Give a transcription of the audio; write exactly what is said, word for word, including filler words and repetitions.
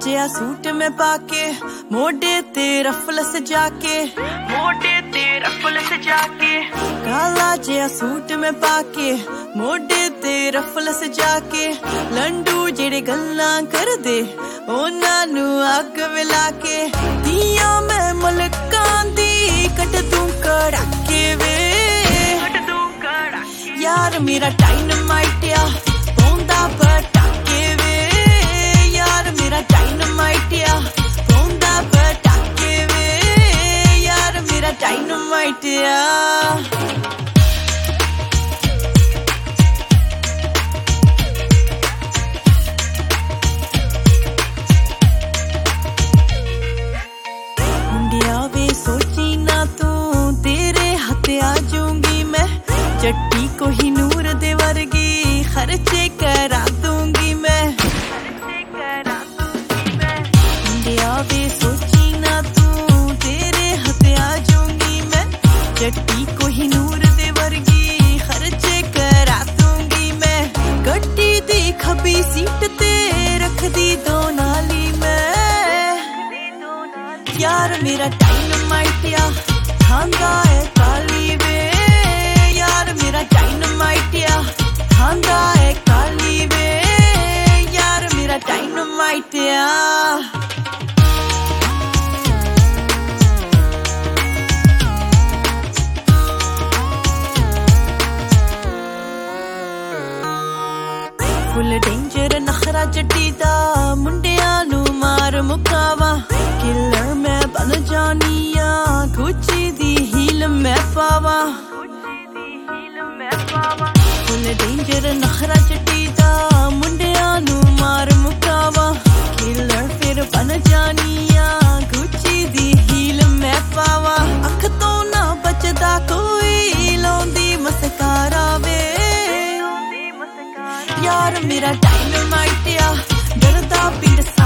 जिहा सूट में पाके मोढे ते रफल सजा के मोढे ते रफल सजा के काला जिहा सूट में पाके मोढे ते रफल सजा के लंडू जेड़े गल्लां करदे उन्हां नू अग विला के दियां मैं मलकां दी कट दूं कड़ाके वे कट दूं कड़ाके यार मेरा डायनामाइट आ पौंदा पटाके वे यार मेरा डायनामाइट आ पौंदा पटाके वे यार मेरा डायनामाइट आ सोची ना तू तेरे हाथ आ जाऊंगी मैं चट्टी को ही नूर दे वर्गी खर्चे करा दूंगी मैं इंडिया वे सोची ना तू तेरे हाथ आ जाऊंगी मैं चट्टी को ही नूर दे वर्गी खर्चे करा दूंगी मैं गड्डी दी खबी सीट ते रख दी दो नाली मैं यार मेरा डायनामाइट आ खांदा है काली वे यार मेरा डायनामाइट आ खांदा है काली वे यार मेरा डायनामाइट आ फुल डेंजर नखरा जट्टी दा मुंडियां नू मार मुकावा किलर मैं बन जानी आ गुच्ची दी हील मैं पावा फुल डेंजर नखरा जट्टी दा मुंडियां नू मार मुकावा किलर फिर बन जानी आ गुच्ची दी हील मैं पावा अख तो ना बचदा कोई लौंदी मस्कारा वे यार मेरा डायनामाइट आ डरदा पिंड